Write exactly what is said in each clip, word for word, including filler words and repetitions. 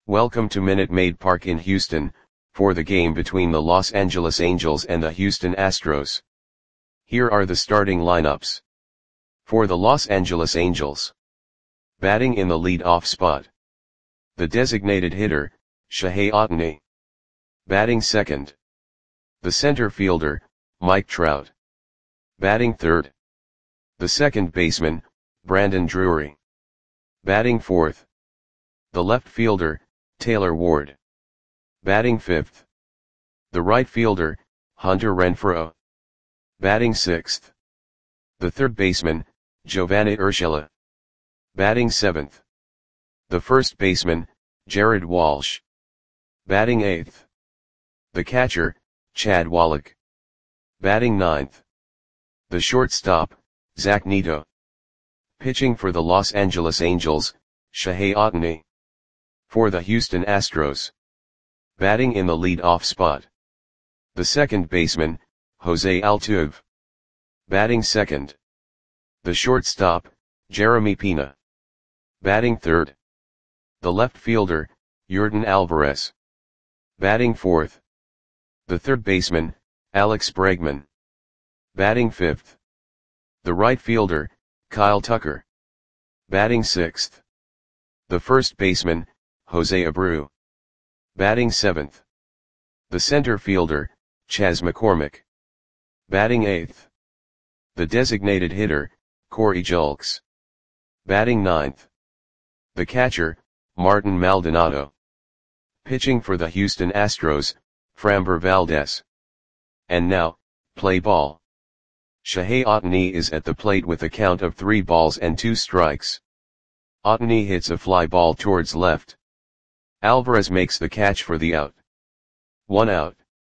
Welcome to Minute Maid Park in Houston, for the game between the Los Angeles Angels and the Houston Astros. Here are the starting lineups. For the Los Angeles Angels. Batting in the lead-off spot. The designated hitter, Shohei Ohtani. Batting second. The center fielder, Mike Trout. Batting third. The second baseman, Brandon Drury. Batting fourth. The left fielder, Taylor Ward. Batting fifth. The right fielder, Hunter Renfroe. Batting sixth. The third baseman, Giovanny Urshela. Batting seventh. The first baseman, Jared Walsh. Batting eighth. The catcher, Chad Wallach. Batting ninth. The shortstop, Zach Neto. Pitching for the Los Angeles Angels, Shohei Ohtani. For the Houston Astros. Batting in the lead-off spot. The second baseman, Jose Altuve. Batting second. The shortstop, Jeremy Pena. Batting third. The left fielder, Yordan Alvarez. Batting fourth. The third baseman, Alex Bregman. Batting fifth. The right fielder, Kyle Tucker. Batting sixth. The first baseman, Jose Abreu. Batting seventh. The center fielder, Chas McCormick. Batting eighth. The designated hitter, Corey Julks. Batting ninth. The catcher, Martin Maldonado. Pitching for the Houston Astros, Framber Valdez. And now, play ball. Shohei Ohtani is at the plate with a count of three balls and two strikes. Ohtani hits a fly ball towards left. Alvarez makes the catch for the out. One out.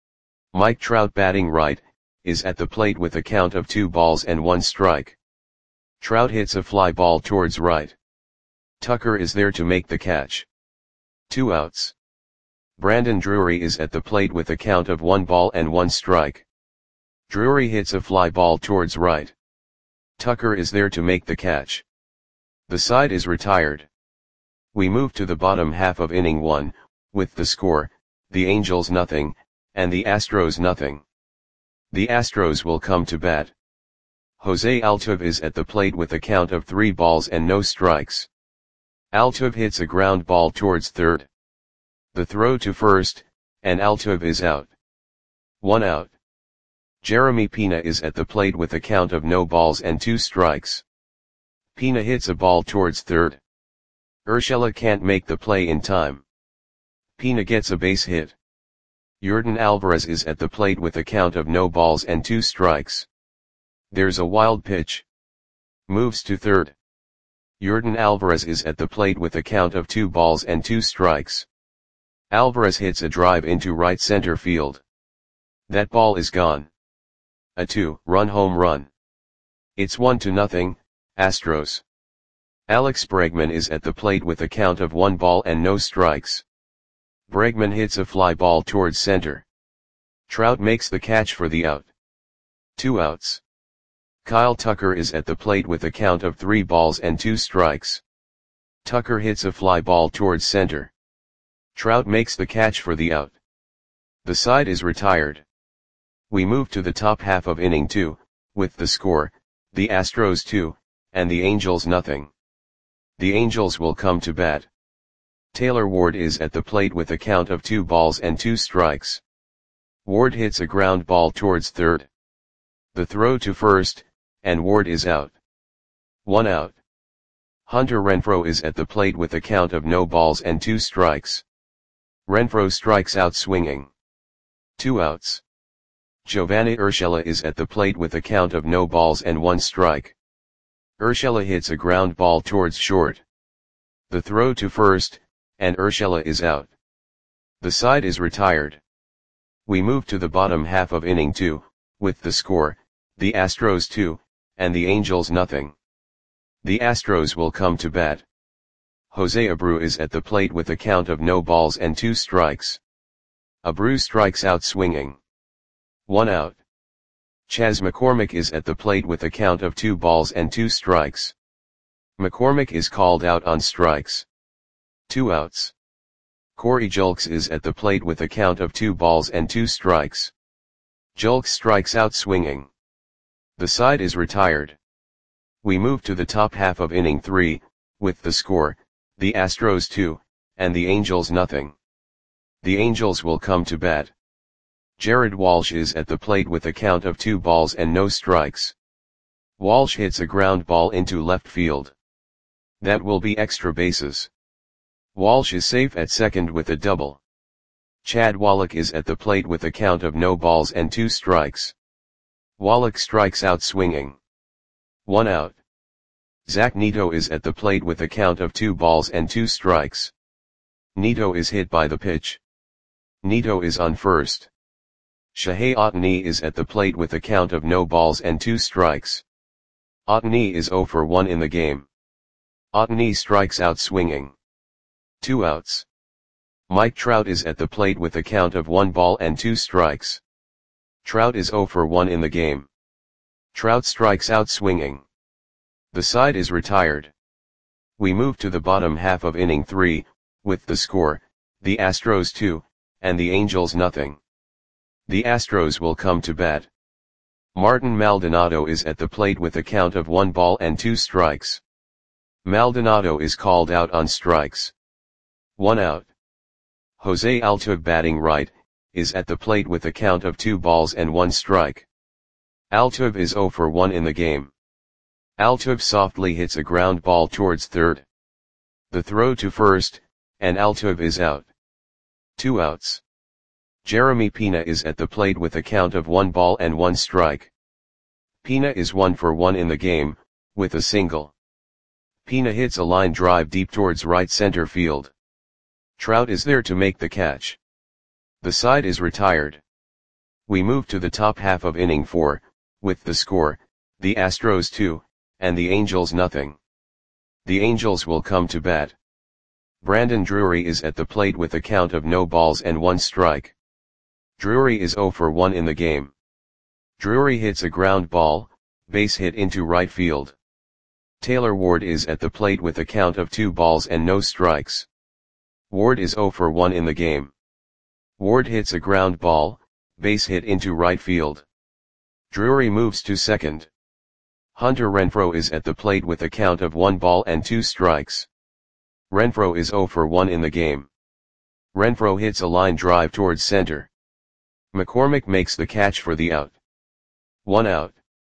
Mike Trout batting right, is at the plate with a count of two balls and one strike. Trout hits a fly ball towards right. Tucker is there to make the catch. Two outs. Brandon Drury is at the plate with a count of one ball and one strike. Drury hits a fly ball towards right. Tucker is there to make the catch. The side is retired. We move to the bottom half of inning one, with the score, the Angels nothing, and the Astros nothing. The Astros will come to bat. Jose Altuve is at the plate with a count of three balls and no strikes. Altuve hits a ground ball towards third. The throw to first, and Altuve is out. One out. Jeremy Pena is at the plate with a count of no balls and two strikes. Pena hits a ball towards third. Urshela can't make the play in time. Pena gets a base hit. Yordan Alvarez is at the plate with a count of no balls and two strikes. There's a wild pitch. Moves to third. Yordan Alvarez is at the plate with a count of two balls and two strikes. Alvarez hits a drive into right center field. That ball is gone. A two-run home run. It's one to nothing, Astros. Alex Bregman is at the plate with a count of one ball and no strikes. Bregman hits a fly ball towards center. Trout makes the catch for the out. Two outs. Kyle Tucker is at the plate with a count of three balls and two strikes. Tucker hits a fly ball towards center. Trout makes the catch for the out. The side is retired. We move to the top half of inning two, with the score, the Astros two, and the Angels nothing. The Angels will come to bat. Taylor Ward is at the plate with a count of two balls and two strikes. Ward hits a ground ball towards third. The throw to first, and Ward is out. One out. Hunter Renfroe is at the plate with a count of no balls and two strikes. Renfroe strikes out swinging. Two outs. Giovanny Urshela is at the plate with a count of no balls and one strike. Urshela hits a ground ball towards short. The throw to first, and Urshela is out. The side is retired. We move to the bottom half of inning two, with the score, the Astros two, and the Angels nothing. The Astros will come to bat. Jose Abreu is at the plate with a count of no balls and two strikes. Abreu strikes out swinging. One out. Chas McCormick is at the plate with a count of two balls and two strikes. McCormick is called out on strikes. Two outs. Corey Julks is at the plate with a count of two balls and two strikes. Julks strikes out swinging. The side is retired. We move to the top half of inning three, with the score, the Astros two, and the Angels nothing. The Angels will come to bat. Jared Walsh is at the plate with a count of two balls and no strikes. Walsh hits a ground ball into left field. That will be extra bases. Walsh is safe at second with a double. Chad Wallach is at the plate with a count of no balls and two strikes. Wallach strikes out swinging. One out. Zach Neto is at the plate with a count of two balls and two strikes. Neto is hit by the pitch. Neto is on first. Shohei Ohtani is at the plate with a count of no balls and two strikes. Ohtani is zero for one in the game. Ohtani strikes out swinging. Two outs. Mike Trout is at the plate with a count of one ball and two strikes. Trout is zero for one in the game. Trout strikes out swinging. The side is retired. We move to the bottom half of inning three, with the score, the Astros two, and the Angels nothing. The Astros will come to bat. Martin Maldonado is at the plate with a count of one ball and two strikes. Maldonado is called out on strikes. One out. Jose Altuve batting right, is at the plate with a count of two balls and one strike. Altuve is zero for one in the game. Altuve softly hits a ground ball towards third. The throw to first, and Altuve is out. Two outs. Jeremy Pena is at the plate with a count of one ball and one strike. Pena is one for one in the game, with a single. Pena hits a line drive deep towards right center field. Trout is there to make the catch. The side is retired. We move to the top half of inning four, with the score, the Astros two, and the Angels nothing. The Angels will come to bat. Brandon Drury is at the plate with a count of no balls and one strike. Drury is zero for one in the game. Drury hits a ground ball, base hit into right field. Taylor Ward is at the plate with a count of two balls and no strikes. Ward is zero for one in the game. Ward hits a ground ball, base hit into right field. Drury moves to second. Hunter Renfroe is at the plate with a count of one ball and two strikes. Renfroe is zero for one in the game. Renfroe hits a line drive towards center. McCormick makes the catch for the out. One out.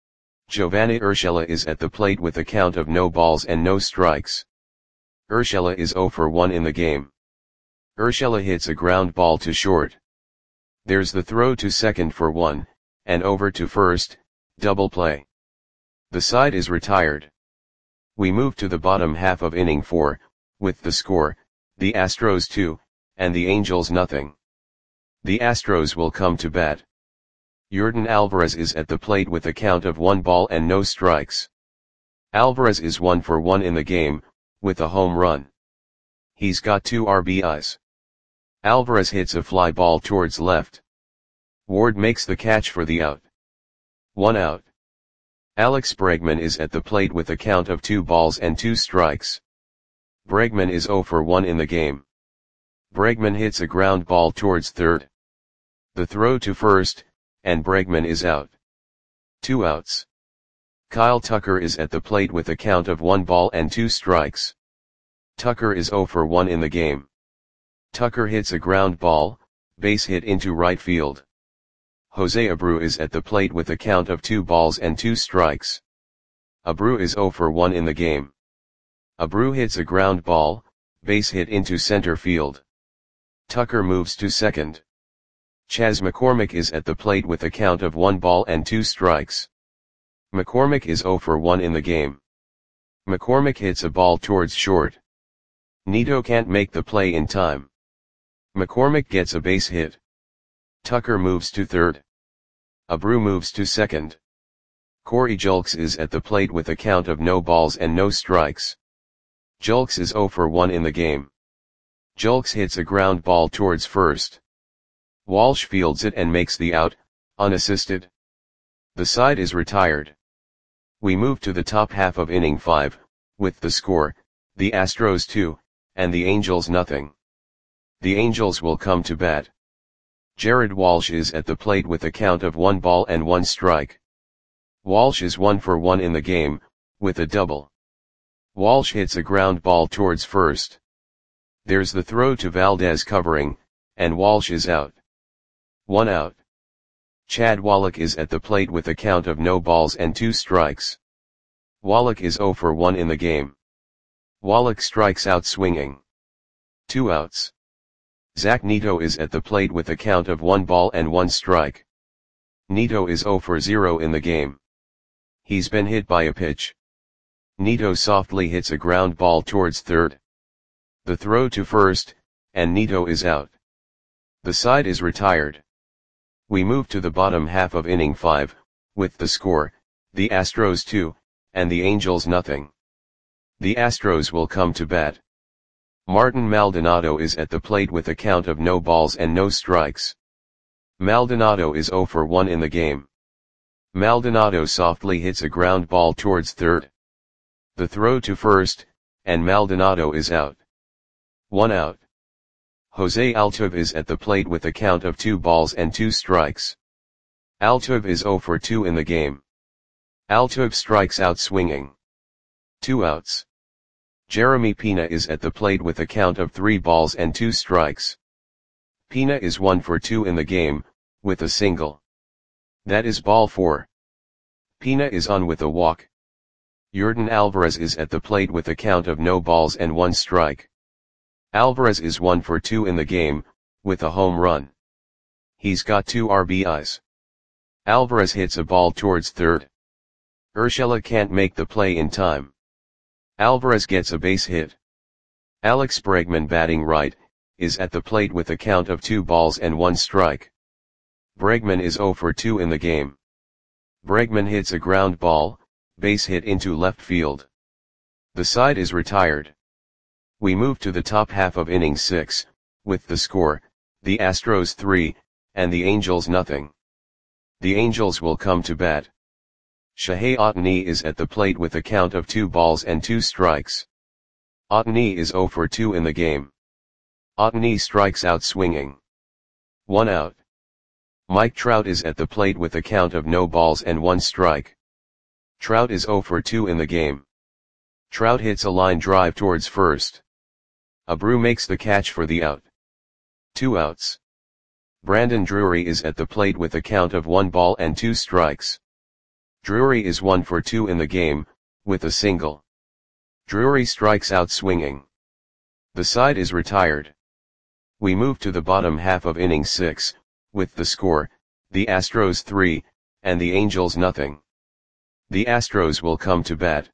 Giovanni Urshela is at the plate with a count of no balls and no strikes. Urshela is zero for one in the game. Urshela hits a ground ball to short. There's the throw to second for one, and over to first, double play. The side is retired. We move to the bottom half of inning four, with the score, the Astros two, and the Angels nothing. The Astros will come to bat. Yordan Alvarez is at the plate with a count of one ball and no strikes. Alvarez is one for one in the game, with a home run. He's got two R B Is. Alvarez hits a fly ball towards left. Ward makes the catch for the out. One out. Alex Bregman is at the plate with a count of two balls and two strikes. Bregman is zero for one in the game. Bregman hits a ground ball towards third. The throw to first, and Bregman is out. Two outs. Kyle Tucker is at the plate with a count of one ball and two strikes. Tucker is zero for one in the game. Tucker hits a ground ball, base hit into right field. Jose Abreu is at the plate with a count of two balls and two strikes. Abreu is zero for one in the game. Abreu hits a ground ball, base hit into center field. Tucker moves to second. Chas McCormick is at the plate with a count of one ball and two strikes. McCormick is zero for one in the game. McCormick hits a ball towards short. Neto can't make the play in time. McCormick gets a base hit. Tucker moves to third. Abreu moves to second. Corey Julks is at the plate with a count of no balls and no strikes. Julks is zero for one in the game. Julks hits a ground ball towards first. Walsh fields it and makes the out, unassisted. The side is retired. We move to the top half of inning five, with the score, the Astros two, and the Angels nothing. The Angels will come to bat. Jared Walsh is at the plate with a count of one ball and one strike. Walsh is one for one in the game, with a double. Walsh hits a ground ball towards first. There's the throw to Valdez covering, and Walsh is out. One out. Chad Wallach is at the plate with a count of no balls and two strikes. Wallach is zero for one in the game. Wallach strikes out swinging. Two outs. Zach Neto is at the plate with a count of one ball and one strike. Neto is zero for zero in the game. He's been hit by a pitch. Neto softly hits a ground ball towards third. The throw to first, and Neto is out. The side is retired. We move to the bottom half of inning five, with the score, the Astros two, and the Angels nothing. The Astros will come to bat. Martin Maldonado is at the plate with a count of no balls and no strikes. Maldonado is zero for one in the game. Maldonado softly hits a ground ball towards third. The throw to first, and Maldonado is out. One out. Jose Altuve is at the plate with a count of two balls and two strikes. Altuve is zero for two in the game. Altuve strikes out swinging. Two outs. Jeremy Pena is at the plate with a count of three balls and two strikes. Pena is one for two in the game, with a single. That is ball four. Pena is on with a walk. Yordan Alvarez is at the plate with a count of no balls and one strike. Alvarez is one for two in the game, with a home run. He's got two R B Is. Alvarez hits a ball towards third. Urshela can't make the play in time. Alvarez gets a base hit. Alex Bregman, batting right, is at the plate with a count of two balls and one strike. Bregman is zero for two in the game. Bregman hits a ground ball, base hit into left field. The side is retired. We move to the top half of inning six, with the score, the Astros three, and the Angels nothing. The Angels will come to bat. Shohei Ohtani is at the plate with a count of two balls and two strikes. Ohtani is zero for two in the game. Ohtani strikes out swinging. One out. Mike Trout is at the plate with a count of no balls and one strike. Trout is zero for two in the game. Trout hits a line drive towards first. Abreu makes the catch for the out. Two outs. Brandon Drury is at the plate with a count of one ball and two strikes. Drury is one for two in the game, with a single. Drury strikes out swinging. The side is retired. We move to the bottom half of inning six, with the score, the Astros three, and the Angels nothing. The Astros will come to bat.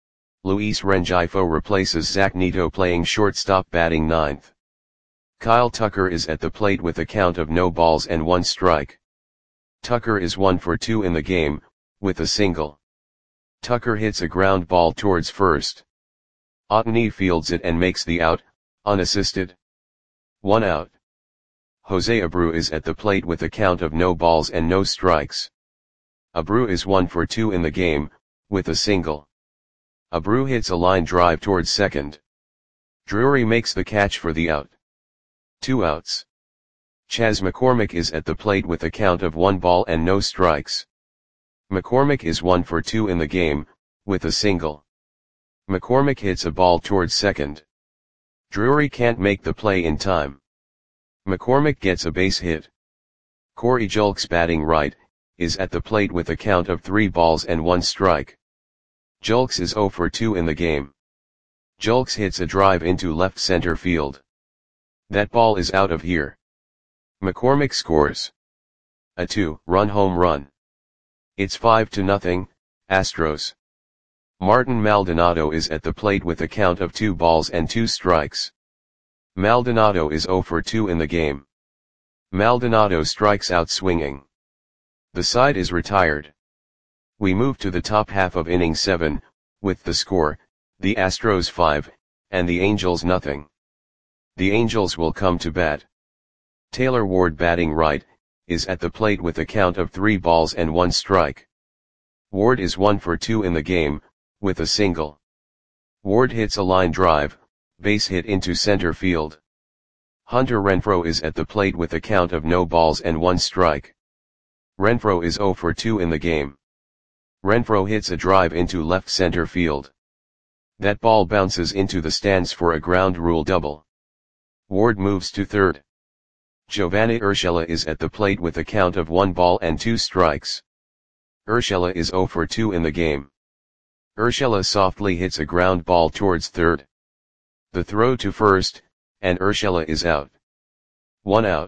Luis Rengifo replaces Zach Neto playing shortstop, batting ninth. Kyle Tucker is at the plate with a count of no balls and one strike. Tucker is one for two in the game, with a single. Tucker hits a ground ball towards first. Ohtani fields it and makes the out, unassisted. One out. Jose Abreu is at the plate with a count of no balls and no strikes. Abreu is one for two in the game, with a single. Abreu hits a line drive towards second. Drury makes the catch for the out. Two outs. Chas McCormick is at the plate with a count of one ball and no strikes. McCormick is one for two in the game, with a single. McCormick hits a ball towards second. Drury can't make the play in time. McCormick gets a base hit. Corey Julks, batting right, is at the plate with a count of three balls and one strike. Julks is zero for two in the game. Julks hits a drive into left center field. That ball is out of here. McCormick scores a two-run home run. It's five to nothing, Astros. Martin Maldonado is at the plate with a count of two balls and two strikes. Maldonado is zero for two in the game. Maldonado strikes out swinging. The side is retired. We move to the top half of inning seven, with the score, the Astros five, and the Angels nothing. The Angels will come to bat. Taylor Ward, batting right, is at the plate with a count of three balls and one strike. Ward is one for two in the game, with a single. Ward hits a line drive, base hit into center field. Hunter Renfroe is at the plate with a count of no balls and one strike. Renfroe is zero for two in the game. Renfroe hits a drive into left center field. That ball bounces into the stands for a ground rule double. Ward moves to third. Giovanni Urshela is at the plate with a count of one ball and two strikes. Urshela is zero for two in the game. Urshela softly hits a ground ball towards third. The throw to first, and Urshela is out. One out.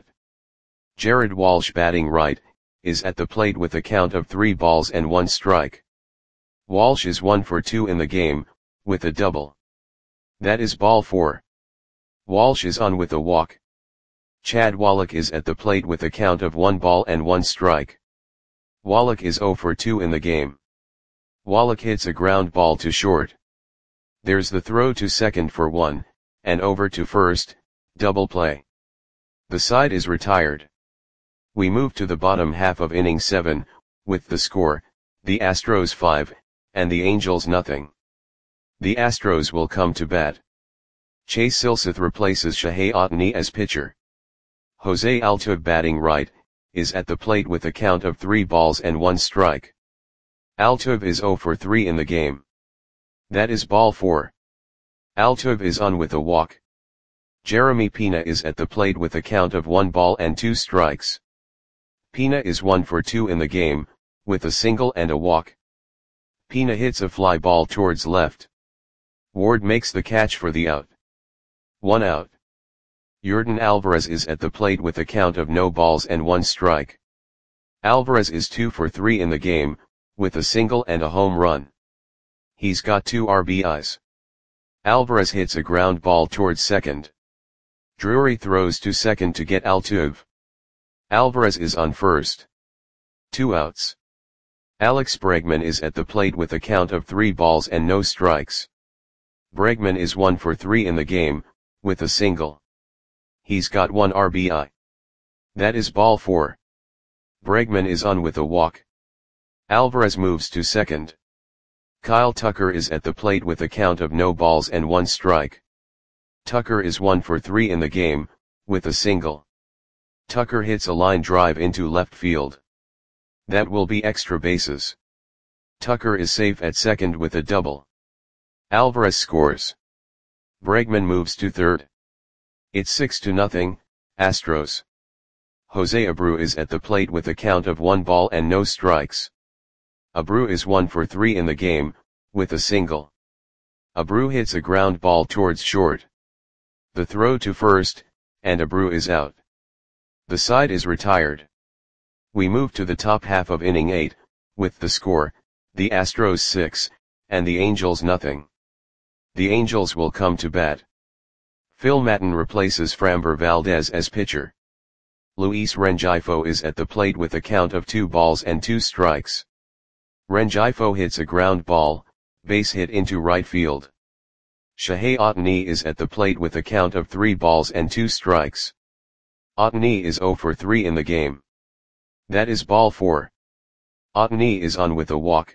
Jared Walsh, batting right, is at the plate with a count of three balls and one strike. Walsh is one for two in the game, with a double. That is ball four. Walsh is on with a walk. Chad Wallach is at the plate with a count of one ball and one strike. Wallach is zero for two in the game. Wallach hits a ground ball to short. There's the throw to second for one, and over to first, double play. The side is retired. We move to the bottom half of inning seven, with the score, the Astros five, and the Angels nothing. The Astros will come to bat. Chase Silseth replaces Shohei Ohtani as pitcher. Jose Altuve, batting right, is at the plate with a count of three balls and one strike. Altuve is zero for three in the game. That is ball four. Altuve is on with a walk. Jeremy Pena is at the plate with a count of one ball and two strikes. Pena is one for two in the game, with a single and a walk. Pena hits a fly ball towards left. Ward makes the catch for the out. One out. Yordan Alvarez is at the plate with a count of no balls and one strike. Alvarez is two for three in the game, with a single and a home run. He's got two R B Is. Alvarez hits a ground ball towards second. Drury throws to second to get Altuve. Alvarez is on first. Two outs. Alex Bregman is at the plate with a count of three balls and no strikes. Bregman is one for three in the game, with a single. He's got one R B I. That is ball four. Bregman is on with a walk. Alvarez moves to second. Kyle Tucker is at the plate with a count of no balls and one strike. Tucker is one for three in the game, with a single. Tucker hits a line drive into left field. That will be extra bases. Tucker is safe at second with a double. Alvarez scores. Bregman moves to third. It's six to nothing, Astros. Jose Abreu is at the plate with a count of one ball and no strikes. Abreu is one for three in the game, with a single. Abreu hits a ground ball towards short. The throw to first, and Abreu is out. The side is retired. We move to the top half of inning eight, with the score, the Astros six, and the Angels nothing. The Angels will come to bat. Phil Maton replaces Framber Valdez as pitcher. Luis Rengifo is at the plate with a count of two balls and two strikes. Rengifo hits a ground ball, base hit into right field. Shohei Ohtani is at the plate with a count of three balls and two strikes. Ohtani is zero for three in the game. That is ball four. Ohtani is on with a walk.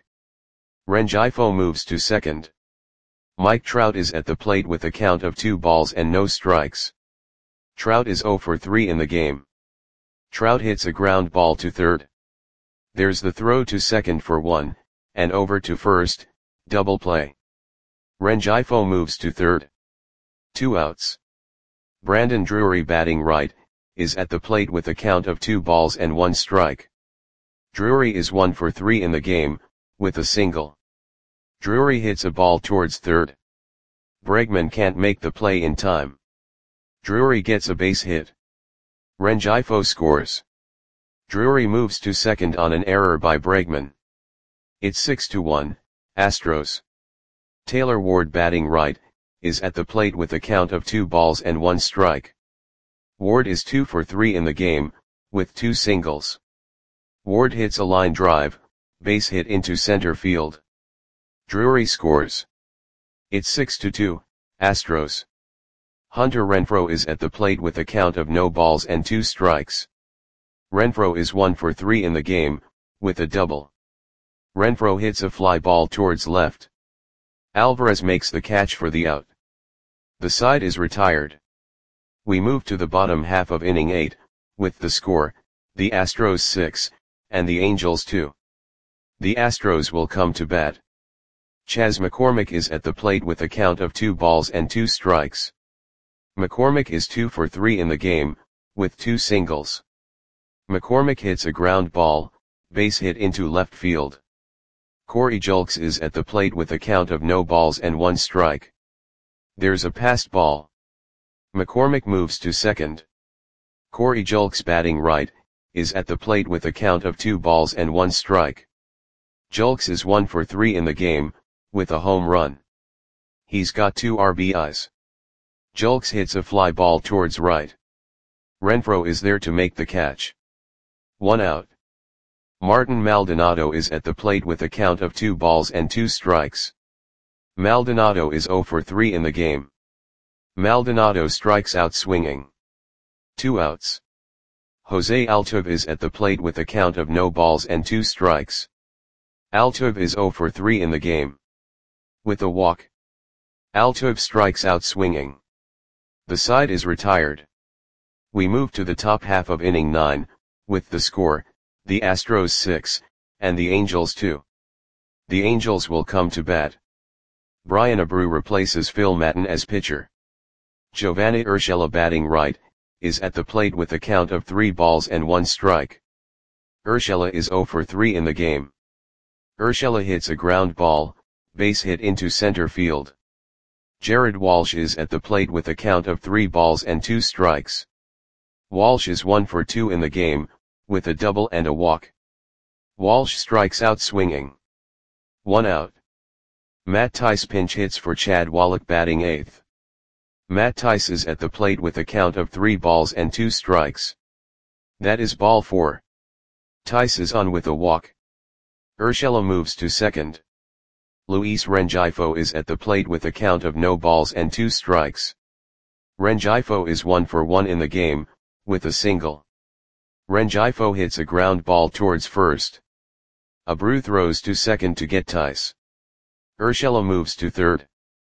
Rengifo moves to second. Mike Trout is at the plate with a count of two balls and no strikes. Trout is zero for three in the game. Trout hits a ground ball to third. There's the throw to second for one, and over to first, double play. Rengifo moves to third. Two outs. Brandon Drury, batting right, is at the plate with a count of two balls and one strike. Drury is one for three in the game, with a single. Drury hits a ball towards third. Bregman can't make the play in time. Drury gets a base hit. Rengifo scores. Drury moves to second on an error by Bregman. It's six to one, Astros. Taylor Ward, batting right, is at the plate with a count of two balls and one strike. Ward is two for three in the game, with two singles. Ward hits a line drive, base hit into center field. Drury scores. It's six to two, Astros. Hunter Renfroe is at the plate with a count of no balls and two strikes. Renfroe is one for three in the game, with a double. Renfroe hits a fly ball towards left. Alvarez makes the catch for the out. The side is retired. We move to the bottom half of inning eight, with the score, the Astros six, and the Angels two. The Astros will come to bat. Chas McCormick is at the plate with a count of two balls and two strikes. McCormick is two for three in the game, with two singles. McCormick hits a ground ball, base hit into left field. Corey Julks is at the plate with a count of no balls and one strike. There's a passed ball. McCormick moves to second. Corey Julks, batting right, is at the plate with a count of two balls and one strike. Julks is one for three in the game, with a home run. He's got two R B Is. Julks hits a fly ball towards right. Renfroe is there to make the catch. One out. Martin Maldonado is at the plate with a count of two balls and two strikes. Maldonado is zero for three in the game. Maldonado strikes out swinging. Two outs. Jose Altuve is at the plate with a count of no balls and two strikes. Altuve is zero for three in the game. With a walk. Altuve strikes out swinging. The side is retired. We move to the top half of inning nine, with the score, the Astros six, and the Angels two. The Angels will come to bat. Brian Abreu replaces Phil Maton as pitcher. Giovanni Urshela, batting right, is at the plate with a count of three balls and one strike. Urshela is zero for three in the game. Urshela hits a ground ball, base hit into center field. Jared Walsh is at the plate with a count of three balls and two strikes. Walsh is one for two in the game, with a double and a walk. Walsh strikes out swinging. One out. Matt Thaiss pinch hits for Chad Wallach, batting eighth. Matt Thaiss is at the plate with a count of three balls and two strikes. That is ball four. Thaiss is on with a walk. Urshela moves to second. Luis Rengifo is at the plate with a count of no balls and two strikes. Rengifo is one for one in the game, with a single. Rengifo hits a ground ball towards first. Abreu throws to second to get Thaiss. Urshela moves to third.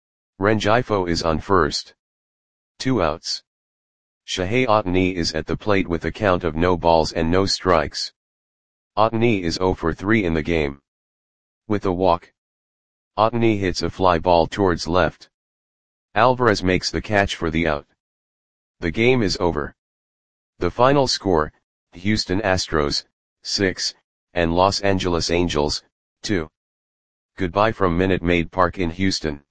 Rengifo is on first. Two outs. Shohei Ohtani is at the plate with a count of no balls and no strikes. Ohtani is zero for three in the game. With a walk. Ohtani hits a fly ball towards left. Alvarez makes the catch for the out. The game is over. The final score, Houston Astros, six, and Los Angeles Angels, two. Goodbye from Minute Maid Park in Houston.